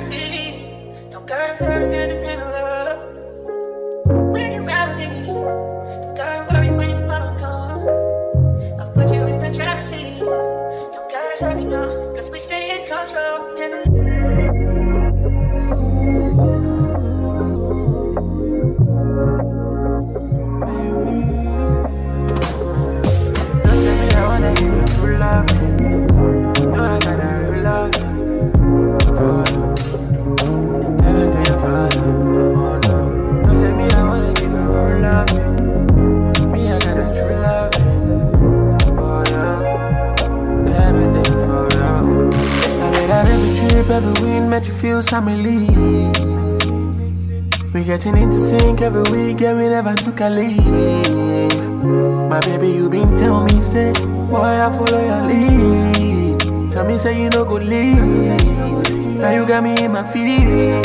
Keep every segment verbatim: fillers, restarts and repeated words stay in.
driver's seat. Don't gotta hurt me to pin love. When you ride with me, don't gotta worry when tomorrow comes. I'll put you in the driver's seat. Don't gotta hurt me now, cause we stay in control. In the every wind make you feel some release. We getting into sync every week, and we never took a leave. My baby, you been tell me, say, boy, I follow your lead. Tell me, say, you no go leave. Now you got me in my feelings.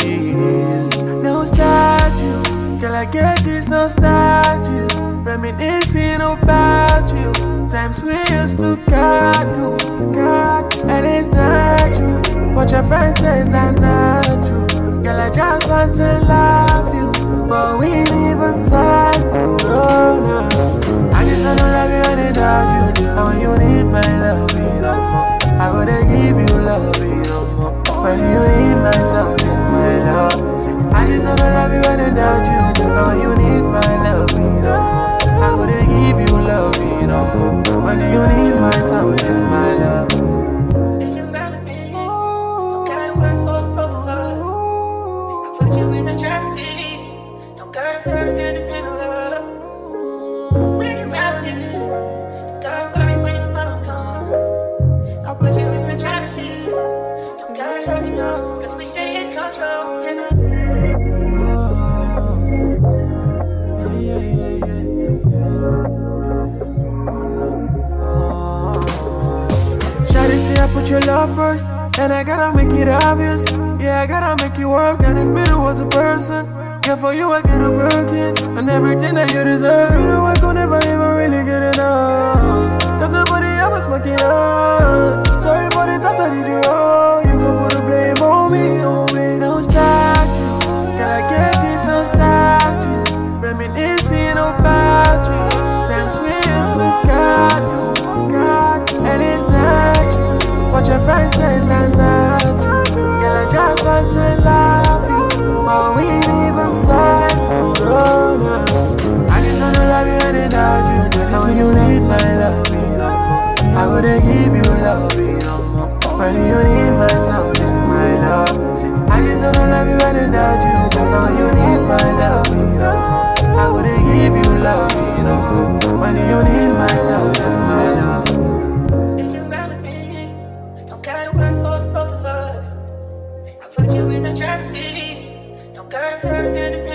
Nostalgia, girl, I get this nostalgia. Reminiscing about you. Times we used to cuddle, cuddle, and it's not true. What your friend says are not true. Girl, I just want to love you, but we ain't even sad to know now. I just wanna love you and indulge you. And when you need my love, you know more. I gotta give you love, you know more. When you need my something, my love. Say, I just wanna love you and indulge you. And when you need my love, you know more. I gotta give you love, you know more. When you need my something, my love. Say I put your love first, and I gotta make it obvious. Yeah, I gotta make it work, and if me was a person, yeah, for you I get a broken, and everything that you deserve. You know I could never even really get enough. That's the body I was smoking up. Sorry for the thoughts I did you wrong. You can put the blame on me, on me. Nostalgia, girl, I get this nostalgia. Reminiscing about you. Times we used to cuddle, cuddle, and it's not true. What your friend says are not true. Girl, I just want to love you, but we ain't even sad to know now. I just wanna love you and indulge you. And when you need my love, you know more. I gotta give you love, you know more. When you need my something, my love. See, I just wanna love you and indulge you. And when you need my love, you know more. I gotta give you love, you know more. When you need my something, my love. Put you in the driver's seat. Don't gotta hurt me.